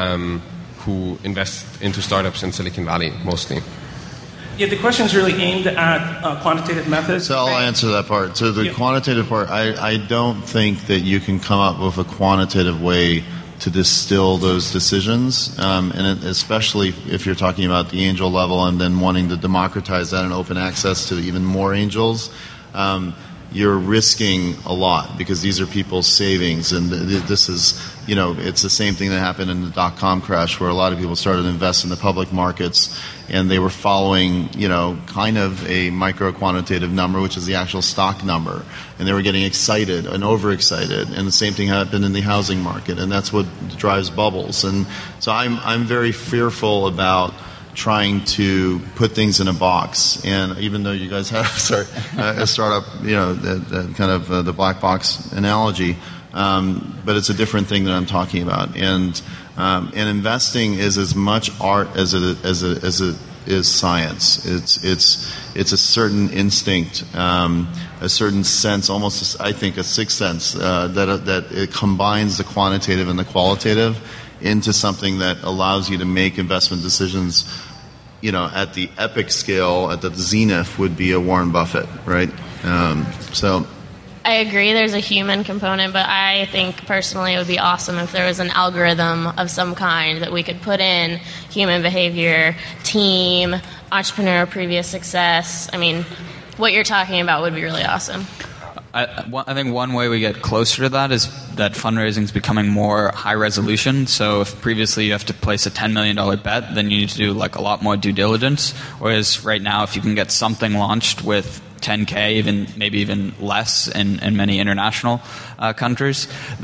who invest into startups in Silicon Valley mostly. Yeah, the question is really aimed at quantitative methods. So I'll answer that part. So the quantitative part, I don't think that you can come up with a quantitative way to distill those decisions, and especially if you're talking about the angel level and then wanting to democratize that and open access to even more angels. You're risking a lot because these are people's savings, and this is, it's the same thing that happened in the dot-com crash where a lot of people started to invest in the public markets and they were following, kind of a micro-quantitative number, which is the actual stock number, and they were getting excited and overexcited, and the same thing happened in the housing market, and that's what drives bubbles. And so I'm very fearful about trying to put things in a box, and even though you guys have a startup, that kind of the black box analogy, but it's a different thing that I'm talking about. And investing is as much art as it is science. It's a certain instinct, a certain sense, almost I think a sixth sense that it combines the quantitative and the qualitative into something that allows you to make investment decisions, at the epic scale, at the zenith would be a Warren Buffett, right? So I agree there's a human component, but I think personally it would be awesome if there was an algorithm of some kind that we could put in human behavior, team, entrepreneur, previous success. I mean, what you're talking about would be really awesome. I think one way we get closer to that is that fundraising is becoming more high resolution. So if previously you have to place a $10 million bet, then you need to do a lot more due diligence. Whereas right now, if you can get something launched with 10K, maybe even less in many international countries,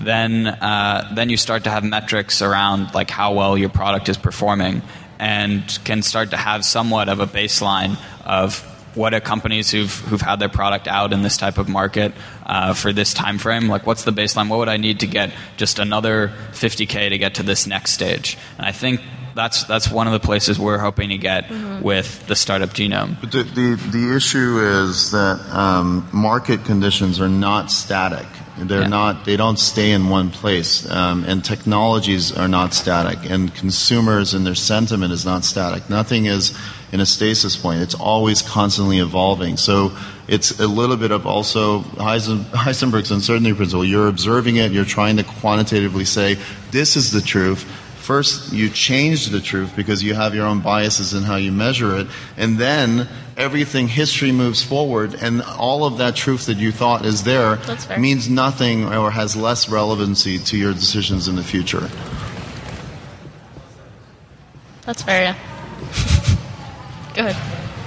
then you start to have metrics around how well your product is performing, and can start to have somewhat of a baseline of what are companies who've had their product out in this type of market for this time frame? What's the baseline? What would I need to get just another 50K to get to this next stage? And I think that's one of the places we're hoping to get with the Startup Genome. But the issue is that market conditions are not static. They're not. They don't stay in one place, and technologies are not static, and consumers and their sentiment is not static. Nothing is in a stasis point. It's always constantly evolving. So it's a little bit of also Heisenberg's uncertainty principle. You're observing it. You're trying to quantitatively say this is the truth. First, you change the truth because you have your own biases in how you measure it, and then history moves forward, and all of that truth that you thought is there means nothing or has less relevancy to your decisions in the future. That's fair, yeah. Go ahead.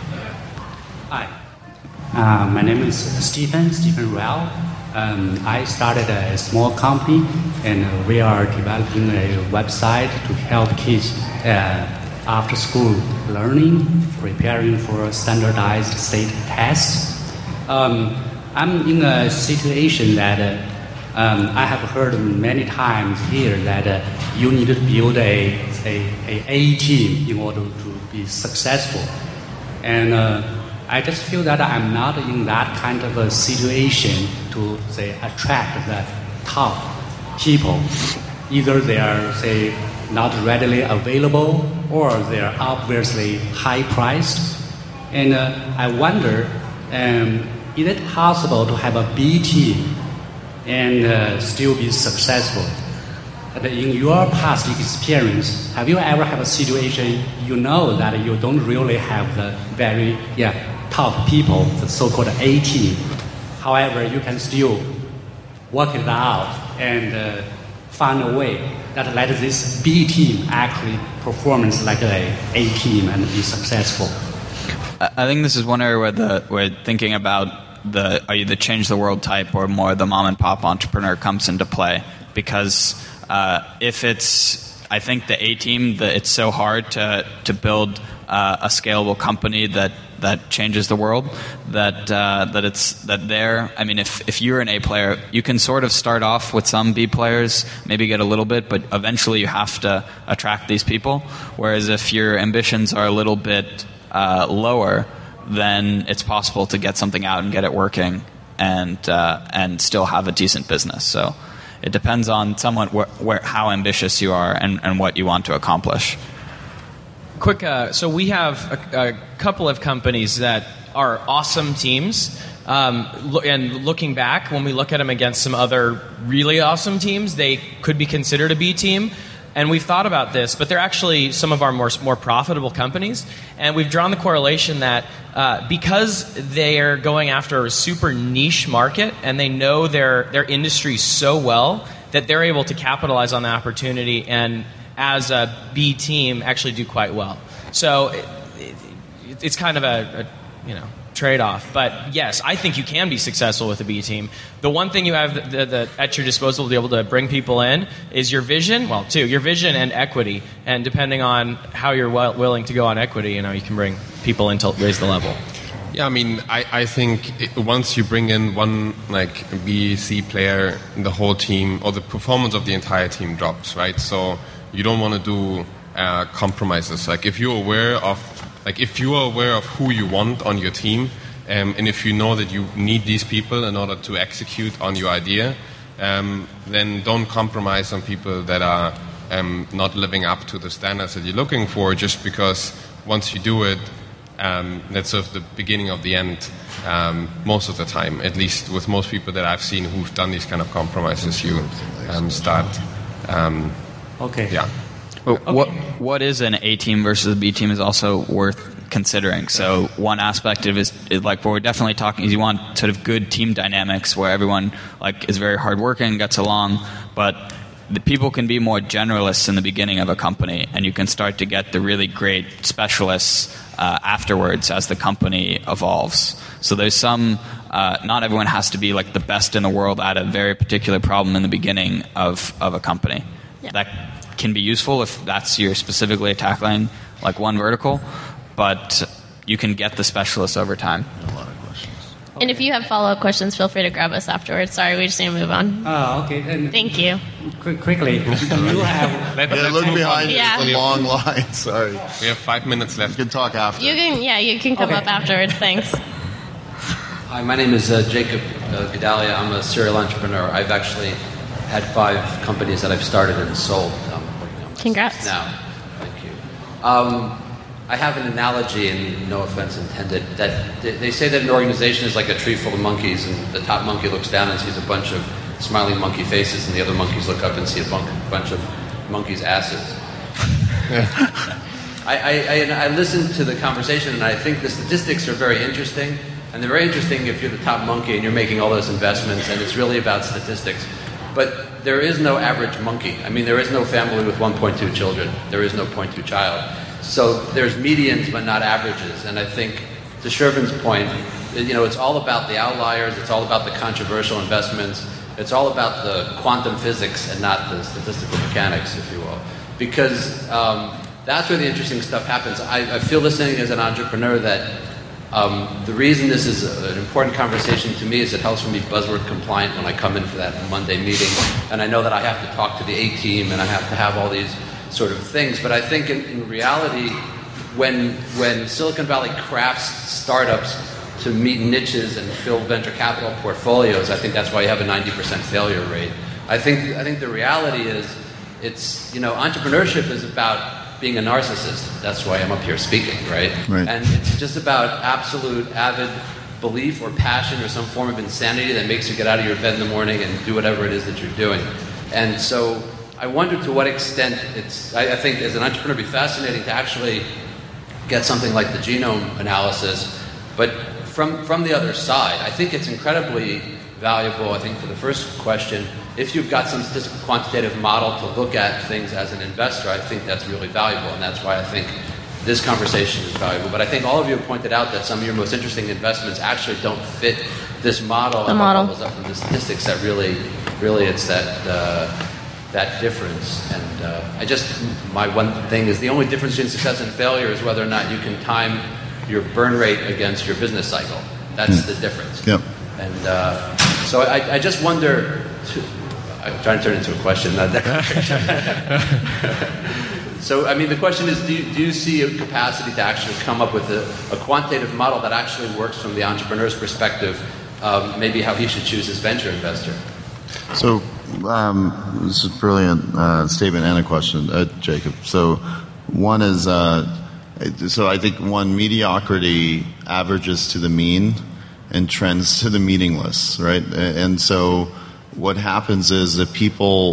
Hi. My name is Stephen Ruel. I started a small company, and we are developing a website to help kids after school learning. preparing for standardized state tests. I'm in a situation that I have heard many times here that you need to build a team in order to be successful. And I just feel that I'm not in that kind of a situation to, say, attract the top people. Either they are, say, not readily available or they are obviously high priced. And I wonder, is it possible to have a B team and still be successful? And in your past experience, have you ever had a situation you know that you don't really have the very top people, the so-called A team? However, you can still work it out and find a way that let this B team actually performance like a team and be successful. I think this is one area where we're thinking about are you the change the world type or more the mom and pop entrepreneur comes into play. Because if it's, I think the A team, it's so hard to build a scalable company that changes the world. I mean, if you're an A player, you can sort of start off with some B players, maybe get a little bit, but eventually you have to attract these people. Whereas if your ambitions are a little bit lower, then it's possible to get something out and get it working and still have a decent business. So it depends on somewhat how ambitious you are and what you want to accomplish. Quick, so we have a couple of companies that are awesome teams. And looking back, when we look at them against some other really awesome teams, they could be considered a B team. And we've thought about this, but they're actually some of our more profitable companies. And we've drawn the correlation that because they're going after a super niche market and they know their industry so well that they're able to capitalize on the opportunity and as a B team actually do quite well. So it's kind of a trade-off. But yes, I think you can be successful with a B team. The one thing you have at your disposal to be able to bring people in is your vision. Well, your vision and equity. And depending on how you're willing to go on equity, you can bring people in to raise the level. Yeah, I mean, I think once you bring in one B, C player, the whole team or the performance of the entire team drops, right? So you don't want to do compromises. If you are aware of who you want on your team, and if you know that you need these people in order to execute on your idea, then don't compromise on people that are not living up to the standards that you're looking for. Just because once you do it, that's sort of the beginning of the end. Most of the time, at least with most people that I've seen who've done these kind of compromises, you start. Okay. Yeah. What is an A team versus a B team is also worth considering. So one aspect of it is what we're definitely talking is you want sort of good team dynamics where everyone is very hardworking, gets along, but the people can be more generalists in the beginning of a company, and you can start to get the really great specialists afterwards as the company evolves. So there's some. Not everyone has to be the best in the world at a very particular problem in the beginning of a company. Yeah. That can be useful if you're specifically tackling one vertical, but you can get the specialists over time. A lot of questions. And if you have follow-up questions, feel free to grab us afterwards. Sorry, we just need to move on. Okay. And thank you. Quickly, you have... look behind you. Yeah. It's a long line. Sorry. We have 5 minutes left. You can talk after. You can come up afterwards. Thanks. Hi, my name is Jacob Gedalia. I'm a serial entrepreneur. I've actually had 5 companies that I've started and sold. Congrats. Now, thank you. I have an analogy, and no offense intended, that they say that an organization is like a tree full of monkeys, and the top monkey looks down and sees a bunch of smiling monkey faces, and the other monkeys look up and see a bunch of monkeys' asses. I listened to the conversation, and I think the statistics are very interesting, and they're very interesting if you're the top monkey and you're making all those investments, and it's really about statistics. But there is no average monkey. I mean, there is no family with 1.2 children. There is no 0.2 child. So there's medians, but not averages. And I think, to Shervin's point, it's all about the outliers. It's all about the controversial investments. It's all about the quantum physics and not the statistical mechanics, if you will. Because that's where the interesting stuff happens. I feel listening as an entrepreneur that the reason this is an important conversation to me is it helps me be buzzword compliant when I come in for that Monday meeting, and I know that I have to talk to the A team and I have to have all these sort of things. But I think in reality, when Silicon Valley crafts startups to meet niches and fill venture capital portfolios, I think that's why you have a 90% failure rate. I think the reality is, it's, entrepreneurship is about being a narcissist. That's why I'm up here speaking, right? And it's just about absolute avid belief or passion or some form of insanity that makes you get out of your bed in the morning and do whatever it is that you're doing. And so I wonder to what extent I think as an entrepreneur it'd be fascinating to actually get something like the genome analysis, but from the other side, I think it's incredibly valuable, I think, for the first question. If you've got some statistical quantitative model to look at things as an investor, I think that's really valuable, and that's why I think this conversation is valuable. But I think all of you have pointed out that some of your most interesting investments actually don't fit this model. The model. Bubbles up from the statistics that really it's that difference. And my one thing is the only difference between success and failure is whether or not you can time your burn rate against your business cycle. That's the difference. Yep. And so I just wonder, I'm trying to turn it into a question. So, I mean, the question is, do you see a capacity to actually come up with a quantitative model that actually works from the entrepreneur's perspective, maybe how he should choose his venture investor? So, this is a brilliant statement and a question, Jacob. So, one is, I think mediocrity averages to the mean and trends to the meaningless, right? And so what happens is that people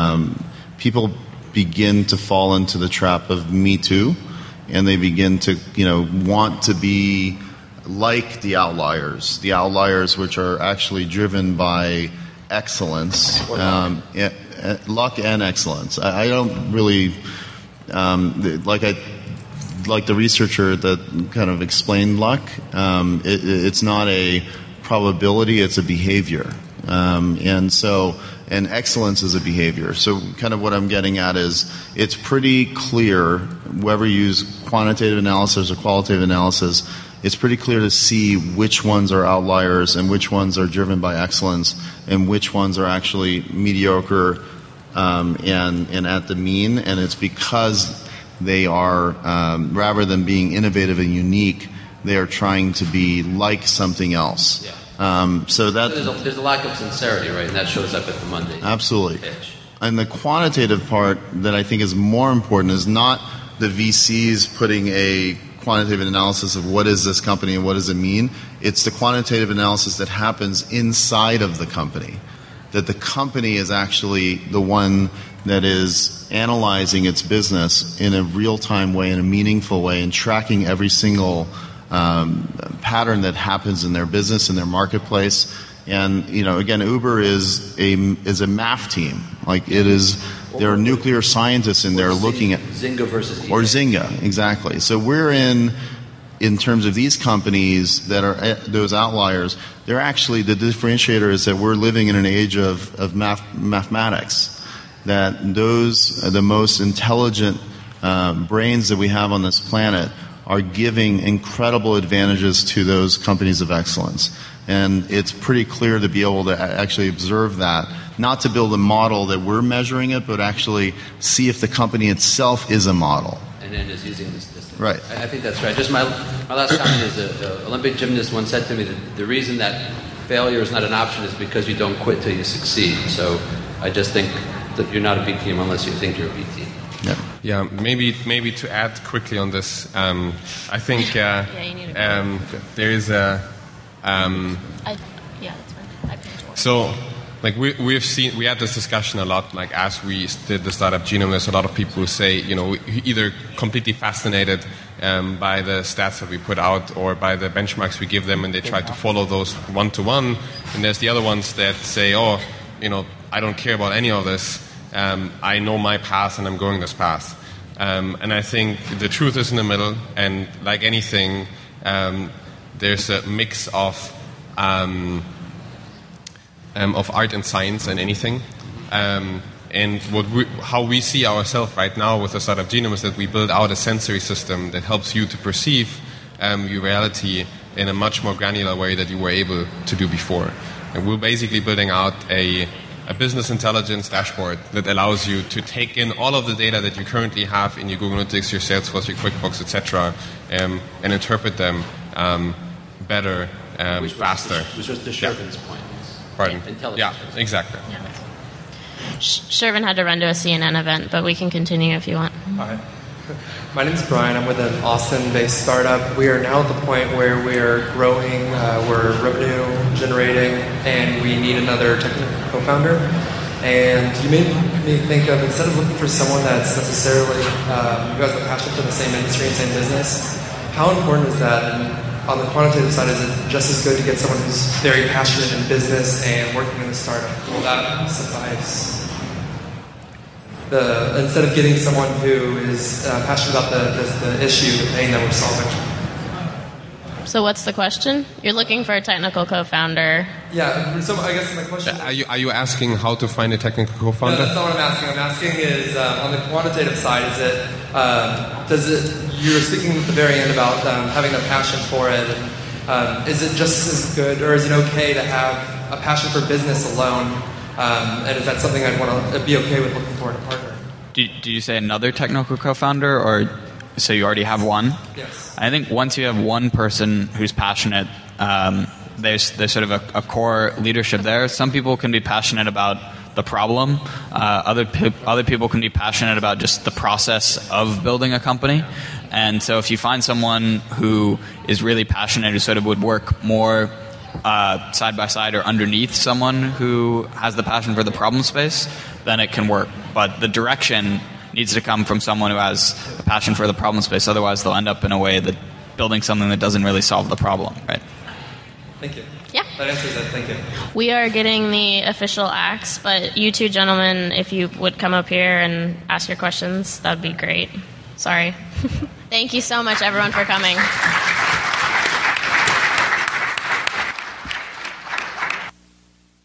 begin to fall into the trap of me too, and they begin to want to be like the outliers which are actually driven by excellence, luck and excellence. I don't really like the researcher that kind of explained luck. It's not a probability; it's a behavior. And excellence is a behavior. So kind of what I'm getting at is it's pretty clear, whether you use quantitative analysis or qualitative analysis, it's pretty clear to see which ones are outliers and which ones are driven by excellence and which ones are actually mediocre and at the mean. And it's because they are, rather than being innovative and unique, they are trying to be like something else. Yeah. So there's a lack of sincerity, right? And that shows up at the Monday absolutely pitch. And the quantitative part that I think is more important is not the VCs putting a quantitative analysis of what is this company and what does it mean. It's the quantitative analysis that happens inside of the company, that the company is actually the one that is analyzing its business in a real-time way, in a meaningful way, and tracking every single pattern that happens in their business, in their marketplace. And again, Uber is a math team. Like it is, there are nuclear scientists in there looking at Zynga versus eBay. Or Zynga, exactly. So we're in terms of these companies that are those outliers. They're actually, the differentiator is that we're living in an age of mathematics. That the most intelligent brains that we have on this planet are giving incredible advantages to those companies of excellence. And it's pretty clear to be able to actually observe that, not to build a model that we're measuring it, but actually see if the company itself is a model. And then is using the statistics. Right. I think that's right. Just my last comment is an Olympic gymnast once said to me that the reason that failure is not an option is because you don't quit till you succeed. So I just think that you're not a B team unless you think you're a B team. Yeah, maybe to add quickly on this, I think there is a. That's fine. So, like we had this discussion a lot. Like as we did the startup Genome, there's a lot of people who say, either completely fascinated by the stats that we put out or by the benchmarks we give them, and they try to follow those one to one. And there's the other ones that say, I don't care about any of this. I know my path and I'm going this path. And I think the truth is in the middle, and like anything, there's a mix of art and science and anything. And how we see ourselves right now with the startup Genome is that we build out a sensory system that helps you to perceive your reality in a much more granular way that you were able to do before. And we're basically building out a business intelligence dashboard that allows you to take in all of the data that you currently have in your Google Analytics, your Salesforce, your QuickBooks, etc., and interpret them better, faster. Which was the Shervin's point. Pardon? Yeah, exactly. Yeah. Shervin had to run to a CNN event, but we can continue if you want. Hi. My name is Brian. I'm with an Austin-based startup. We are now at the point where we're growing, we're revenue generating, and we need another technical co-founder. And you made me think of, instead of looking for someone that's necessarily, who has a passion for the same industry and same business, how important is that? And on the quantitative side, is it just as good to get someone who's very passionate in business and working in a startup? Will that suffice? Instead of getting someone who is passionate about the issue, the pain that we're solving. So what's the question? You're looking for a technical co-founder. Yeah, so I guess my question Are you asking how to find a technical co-founder? No, that's not what I'm asking. I'm asking is, on the quantitative side, you're speaking at the very end about having a passion for it, and is it just as good, or is it okay to have a passion for business alone? And is that something I'd want to be okay with looking for in a partner? Did you say another technical co-founder, or so you already have one? Yes. I think once you have one person who's passionate, there's sort of a core leadership there. Some people can be passionate about the problem. Other people can be passionate about just the process of building a company. And so if you find someone who is really passionate, who sort of would work more side by side or underneath someone who has the passion for the problem space, then it can work. But the direction needs to come from someone who has a passion for the problem space. Otherwise, they'll end up in a way that building something that doesn't really solve the problem, right? Thank you. Yeah. That answers it. Thank you. We are getting the official acts, but you two gentlemen, if you would come up here and ask your questions, that'd be great. Sorry. Thank you so much, everyone, for coming.